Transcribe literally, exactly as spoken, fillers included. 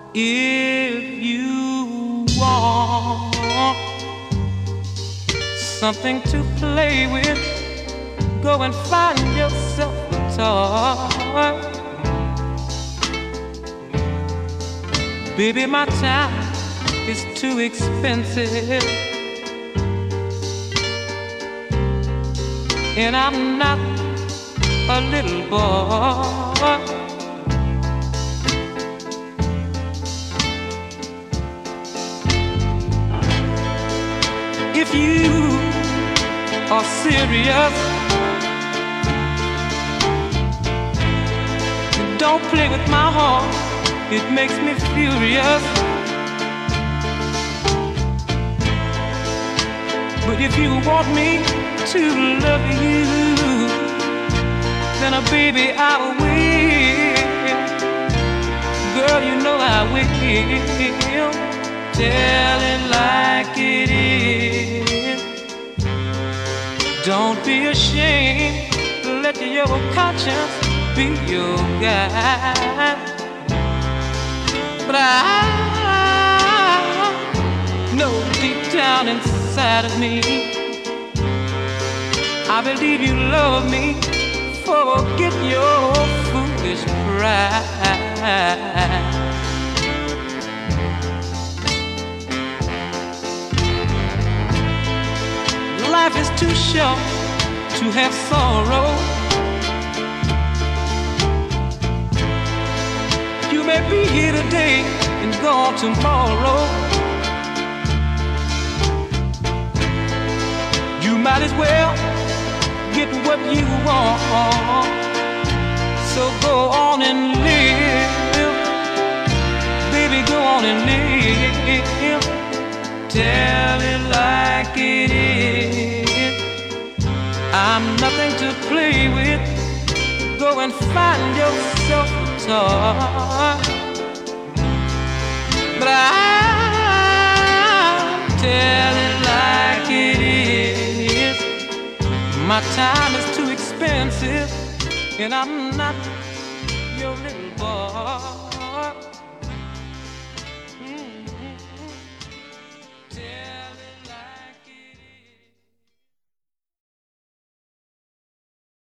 If you want something to play with, go and find yourself a toy. Baby, my time is too expensive, and I'm not a little boy. If you are serious, don't play with my heart, it makes me furious. But if you want me to love you, then, uh, baby, I will. Girl, you know I will. Tell it like it is. Don't be ashamed. Let your conscience be your guide. But I know deep down inside of me, I believe you love me. Forget your foolish pride. Life is too short to have sorrow. You may be here today and gone tomorrow. You might as well get what you want. So go on and live, baby, go on and live. Tell it like it is. I'm nothing to play with. Go and find yourself a toy. But I'll tell it like it is. My time is too expensive, and I'm not